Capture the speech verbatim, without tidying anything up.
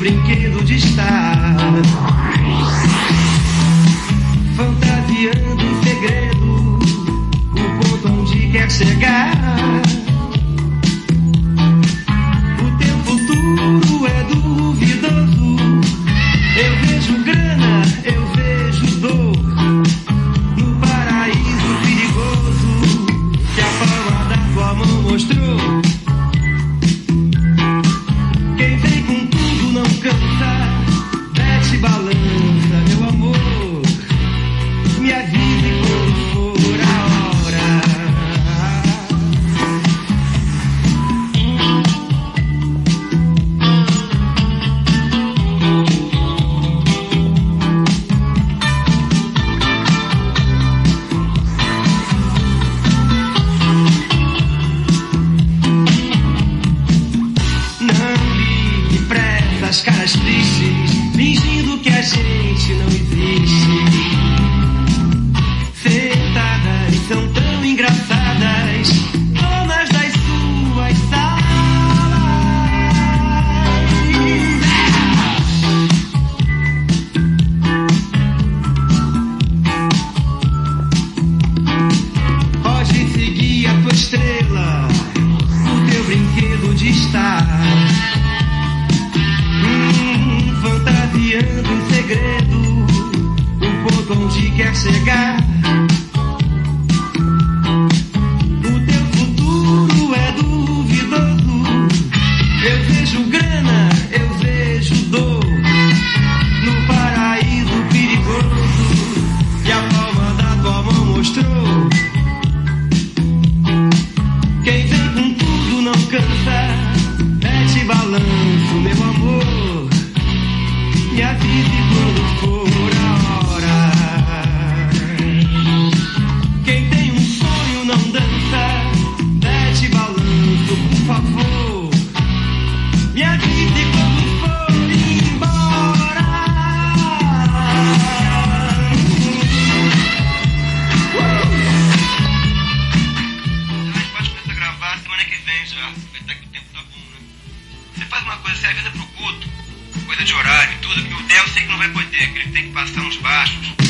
brinquedo de estar fantasiando em segredo o ponto onde quer chegar. O teu futuro é duvidoso. Eu vejo grana, eu vejo dor no paraíso perigoso que a palma da tua mão mostrou. Quem vem com tudo não cansa, mete balança, meu amor. Me avise quando for a hora. As caras tristes, fingindo que a gente não existe. Sentadas, são tão engraçadas, donas das suas salas. Pode seguir a tua estrela, o teu brinquedo de estar fantasiando em segredo o ponto onde quer chegar. O teu futuro é duvidoso. Eu vejo grana, eu vejo dor no paraíso perigoso que a palma da tua mão mostrou. Quem vem com tudo não cansa, mete balanço, meu amor. Me avise quando for a hora. Quem tem um sonho não dança, mete balanço, por favor. Me avise quando for embora. A gente pode começar a gravar semana que vem já. Aproveitar que o tempo tá bom, né? Você faz uma coisa, você avisa pro Guto, coisa de horário e tudo, que o Del eu sei que não vai poder, que ele tem que passar uns baixos.